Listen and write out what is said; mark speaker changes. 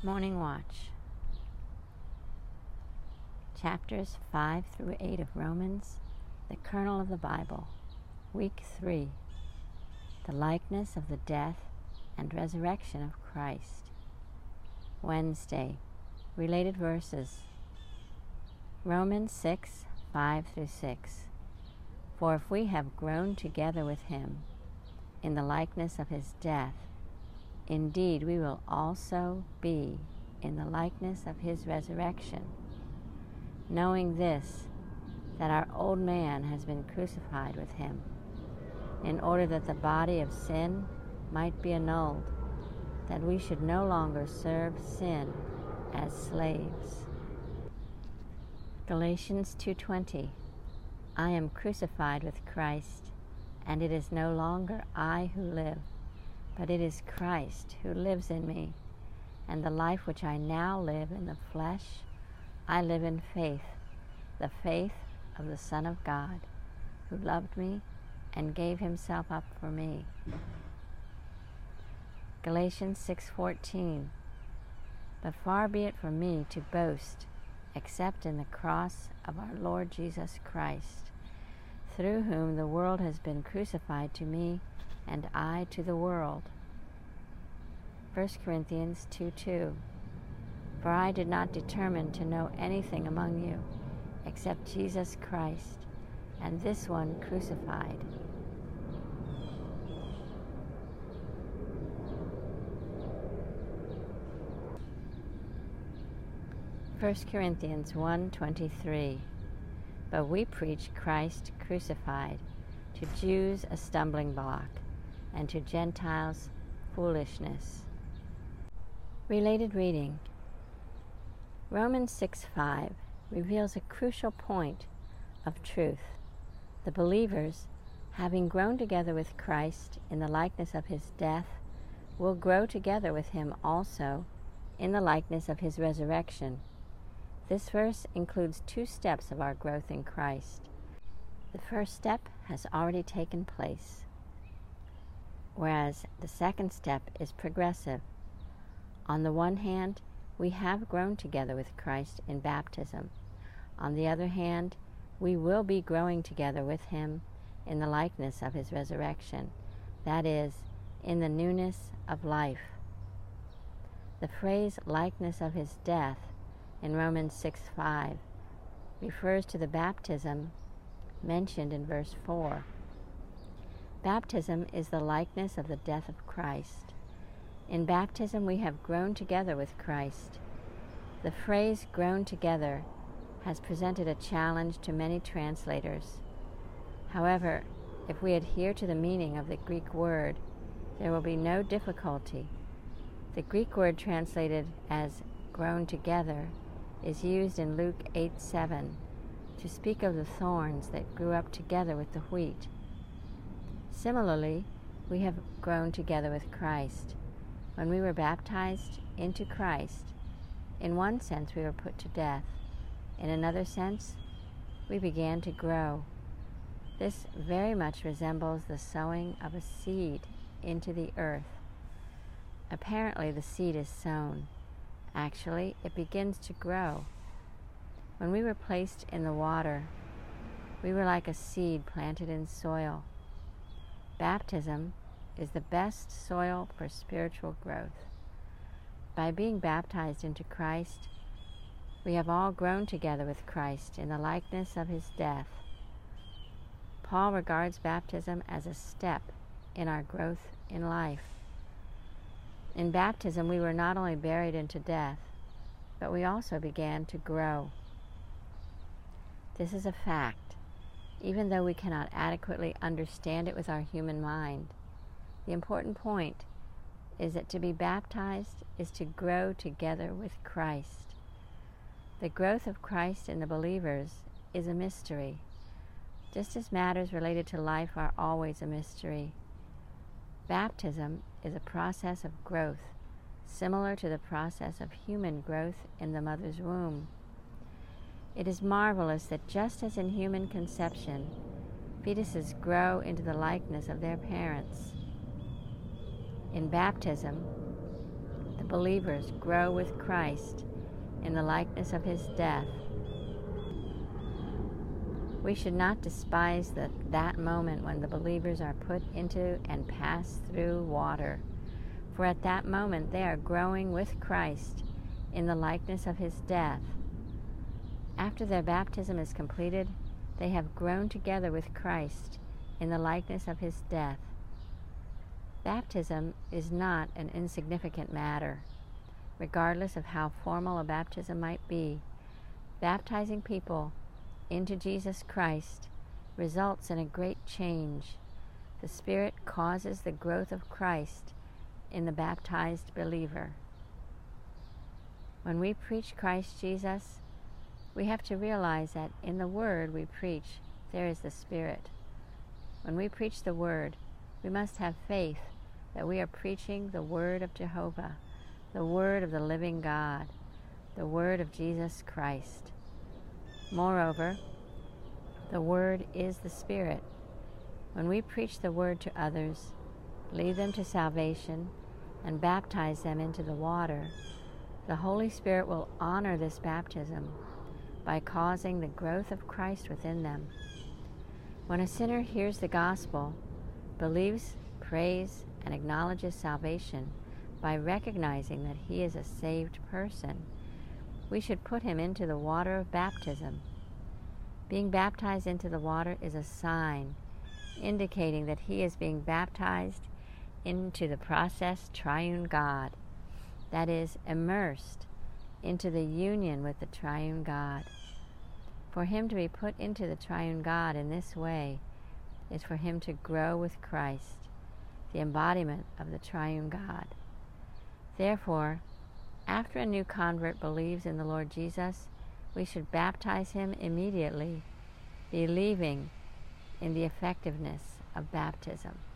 Speaker 1: Morning Watch, chapters 5 through 8 of Romans, the kernel of the Bible, week 3, the likeness of the death and resurrection of Christ. Wednesday, related verses, Romans 6, 5 through 6. For if we have groaned together with him in the likeness of his death, indeed we will also be in the likeness of his resurrection, knowing this, that our old man has been crucified with him, in order that the body of sin might be annulled, that we should no longer serve sin as slaves. Galatians 2:20. I am crucified with Christ, and it is no longer I who live, but it is Christ who lives in me, and the life which I now live in the flesh, I live in faith, the faith of the Son of God, who loved me and gave himself up for me. Galatians 6:14. But far be it from me to boast, except in the cross of our Lord Jesus Christ, through whom the world has been crucified to me, and I to the world. 1 Corinthians 2:2. For I did not determine to know anything among you, except Jesus Christ, and this one crucified. First Corinthians 1:23. But we preach Christ crucified, to Jews a stumbling block, and to Gentiles foolishness. Related reading. Romans 6:5 reveals a crucial point of truth. The believers, having grown together with Christ in the likeness of his death, will grow together with him also in the likeness of his resurrection. This verse includes 2 steps of our growth in Christ. The first step has already taken place, whereas the second step is progressive. On the one hand, we have grown together with Christ in baptism. On the other hand, we will be growing together with him in the likeness of his resurrection, that is, in the newness of life. The phrase likeness of his death in Romans 6:5 refers to the baptism mentioned in verse 4. Baptism is the likeness of the death of Christ. In baptism we have grown together with Christ. The phrase grown together has presented a challenge to many translators. However, if we adhere to the meaning of the Greek word, there will be no difficulty. The Greek word translated as grown together is used in Luke 8:7 to speak of the thorns that grew up together with the wheat. Similarly, we have grown together with Christ. When we were baptized into Christ, in one sense we were put to death. In another sense, we began to grow. This very much resembles the sowing of a seed into the earth. Apparently, the seed is sown. Actually, it begins to grow. When we were placed in the water, we were like a seed planted in soil. Baptism is the best soil for spiritual growth. By being baptized into Christ, we have all grown together with Christ in the likeness of his death. Paul regards baptism as a step in our growth in life. In baptism, we were not only buried into death, but we also began to grow. This is a fact, even though we cannot adequately understand it with our human mind. The important point is that to be baptized is to grow together with Christ. The growth of Christ in the believers is a mystery, just as matters related to life are always a mystery. Baptism is a process of growth, similar to the process of human growth in the mother's womb. It is marvelous that just as in human conception, fetuses grow into the likeness of their parents, in baptism, the believers grow with Christ in the likeness of his death, we should not despise that moment when the believers are put into and pass through water, for at that moment they are growing with Christ in the likeness of his death. After their baptism is completed, they have grown together with Christ in the likeness of his death. Baptism is not an insignificant matter. Regardless of how formal a baptism might be, baptizing people into Jesus Christ results in a great change. The Spirit causes the growth of Christ in the baptized believer. When we preach Christ Jesus, we have to realize that in the Word we preach, there is the Spirit. When we preach the Word, we must have faith that we are preaching the Word of Jehovah, the Word of the living God, the Word of Jesus Christ. Moreover, the Word is the Spirit. When we preach the Word to others, lead them to salvation, and baptize them into the water, the Holy Spirit will honor this baptism by causing the growth of Christ within them. When a sinner hears the gospel, believes, prays, and acknowledges salvation by recognizing that he is a saved person, we should put him into the water of baptism. Being baptized into the water is a sign indicating that he is being baptized into the processed triune God, that is, immersed into the union with the triune God. For him to be put into the triune God in this way is for him to grow with Christ, the embodiment of the triune God. Therefore, after a new convert believes in the Lord Jesus, we should baptize him immediately, believing in the effectiveness of baptism.